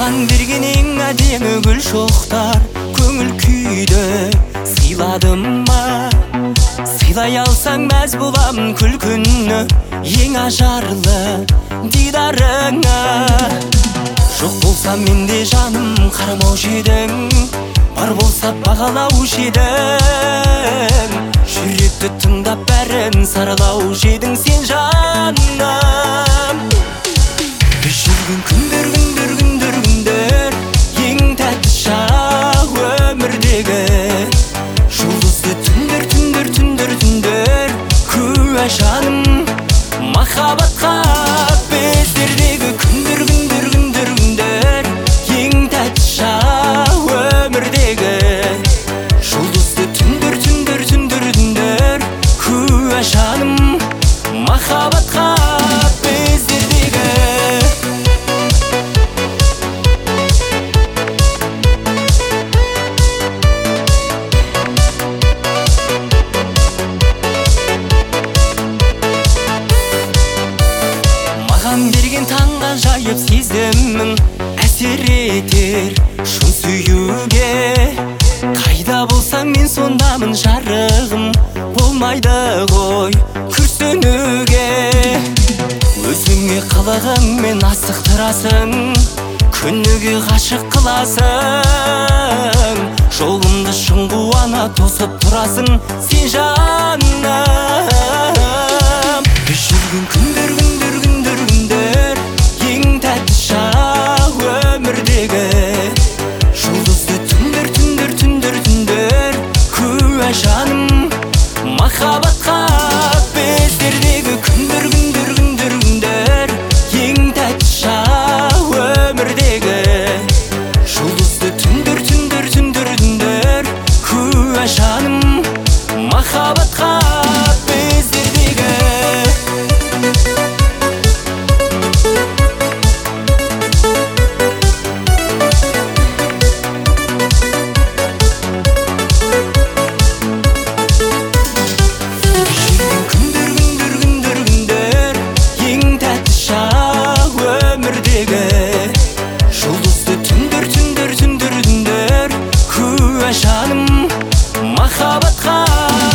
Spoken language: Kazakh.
Маған бергенің әдемі гүл шоқтар көңіл күйді сыйладым ма? Сыйлай алсаң мәз боламын күлкіні ең ажарлы дидарыңа. Жоқ болса менде жаным қарамаушы едің, бар болса бағалаушы едің. Жүректі тыңдап бәрін саралаушы едің сен жаным. Біз жүрген күндер ең тәтті шақ өмірдегі. Жұлдызды түндер куә жаным махаббатқа. Біздердегі күндер ең тәтті шақ өмірдегі. Жұлдызды түндер куә жаным махаббатқа. Маған берген таңға жайып сезімің әсер етер шын сүюге. Қайда болсаң мен сондамын жарығым, болмайды ғой күрсінуге. Өзіңе қылығыңмен асықтырасың, күніге ғашық қыласың. Жолымды шын қуана тосып тұрасың сен жаным. Біз жүрген күндер ең тәтті шақ өмірдегі. Жұлдызды түндер куә жаным махаббатқа. Біздердегі күндер ең тәтті шақ өмірдегі. Жұлдызды түндер куә жаным махаббатқа. Жұлдызды түндер куә жаным махаббатқа.